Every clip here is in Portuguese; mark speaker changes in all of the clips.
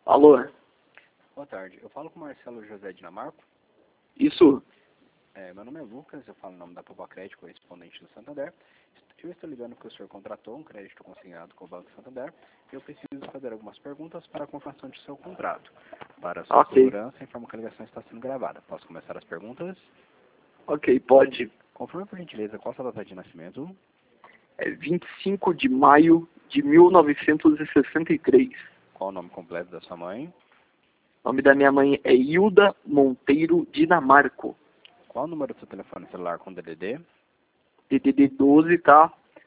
Speaker 1: Alô?
Speaker 2: Boa tarde. Eu falo com o Marcelo José Dinamarco.
Speaker 1: Isso?
Speaker 2: Meu nome é Lucas, eu falo em nome da Poupa Crédito, correspondente do Santander. Eu estou ligando porque o senhor contratou um crédito consignado com o Banco Santander e eu preciso fazer algumas perguntas para a confirmação de seu contrato. Para a sua segurança, informo que a ligação está sendo gravada. Posso começar as perguntas?
Speaker 1: Ok, pode.
Speaker 2: Confirme, por gentileza, qual a sua data de nascimento?
Speaker 1: É 25 de maio de 1963.
Speaker 2: Qual o nome completo da sua mãe?
Speaker 1: O nome da minha mãe é Hilda Monteiro Dinamarco.
Speaker 2: Qual o número do seu telefone celular com DDD?
Speaker 1: DDD 12, tá?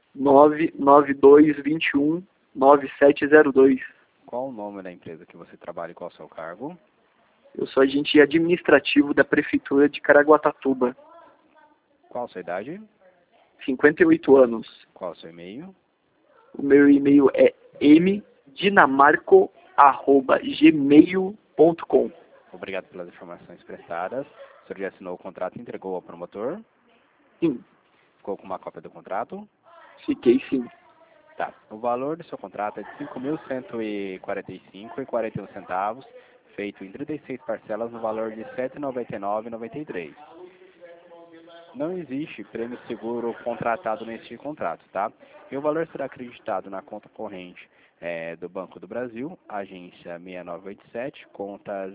Speaker 1: 992219702.
Speaker 2: Qual o nome da empresa que você trabalha e qual o seu cargo?
Speaker 1: Eu sou agente administrativo da Prefeitura de Caraguatatuba.
Speaker 2: Qual a sua idade?
Speaker 1: 58 anos.
Speaker 2: Qual o seu e-mail?
Speaker 1: O meu e-mail é mdinamarco@gmail.com.
Speaker 2: Obrigado pelas informações prestadas. O senhor já assinou o contrato e entregou ao promotor?
Speaker 1: Sim,
Speaker 2: Ficou com uma cópia do contrato?
Speaker 1: fiquei sim.
Speaker 2: Tá. O valor do seu contrato é de R$ 5.145,41, feito em 36 parcelas no valor de R$ 799,93. Não existe prêmio seguro contratado neste contrato, tá? E o valor será acreditado na conta corrente do Banco do Brasil, agência 6987, conta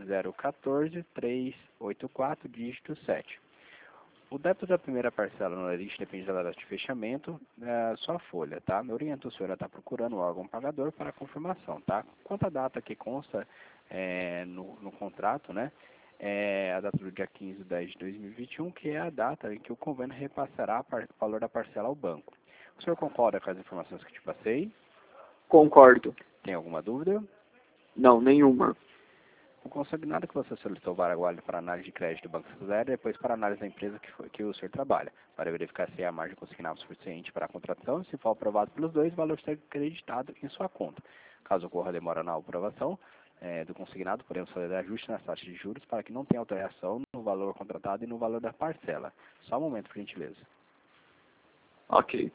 Speaker 2: 014384, dígito 7. O débito da primeira parcela no limite depende da data de fechamento, sua folha, tá? Eu oriento o senhor a estar procurando o órgão pagador para confirmação, tá? Quanto à data que consta no contrato, né? É a data do dia 15/10/2021, que é a data em que o convênio repassará o valor da parcela ao banco. O senhor concorda com as informações que te passei?
Speaker 1: Concordo.
Speaker 2: Tem alguma dúvida?
Speaker 1: Não, nenhuma.
Speaker 2: O consignado que você solicitou para guarda para análise de crédito do Banco Santander e depois para análise da empresa que o senhor trabalha, para verificar se a margem consignada é suficiente para a contratação. Se for aprovado pelos dois, o valor será acreditado em sua conta. Caso ocorra demora na aprovação do consignado, podemos fazer ajuste nas taxas de juros para que não tenha alteração no valor contratado e no valor da parcela. Só um momento, por gentileza.
Speaker 1: Ok.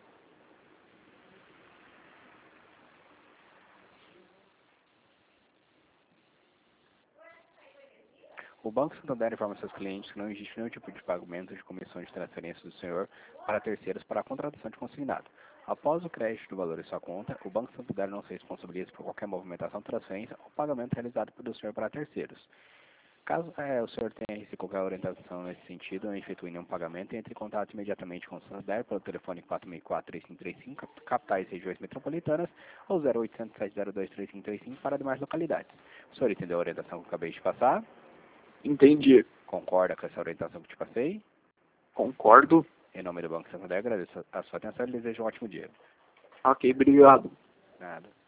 Speaker 2: O Banco Santander informa seus clientes que não existe nenhum tipo de pagamento de comissões de transferência do senhor para terceiros para a contratação de consignado. Após o crédito do valor em sua conta, o Banco Santander não se responsabiliza por qualquer movimentação, transferência ou pagamento realizado pelo senhor para terceiros. Caso o senhor tenha recebido qualquer orientação nesse sentido, não efetue nenhum pagamento, entre em contato imediatamente com o Santander pelo telefone 464-3535, capitais e regiões metropolitanas, ou 0800-702-3535 para demais localidades. O senhor entendeu a orientação que eu acabei de passar?
Speaker 1: Entendi.
Speaker 2: Concorda com essa orientação que te passei?
Speaker 1: Concordo.
Speaker 2: Em nome do Banco Santander, agradeço a sua atenção e desejo um ótimo dia.
Speaker 1: Ok, obrigado.
Speaker 2: Nada.